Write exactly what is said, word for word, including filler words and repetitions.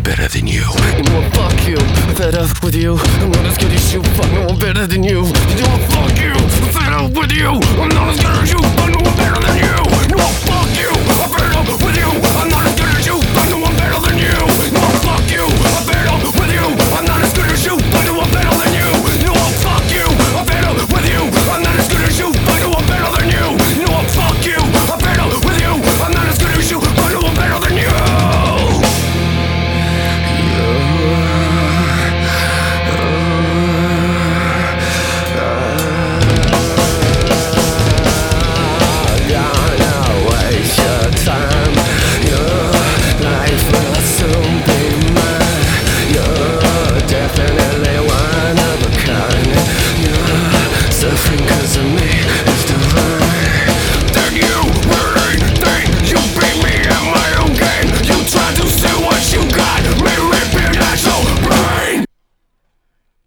better than you. You know what, fuck you, I'm fed up with you. I'm not as good as you, fuck no one better than you. You know what, fuck you, I'm fed up with you. I'm not as good as you, fuck no one better than you. You know what, fuck you, I'm fed up with you.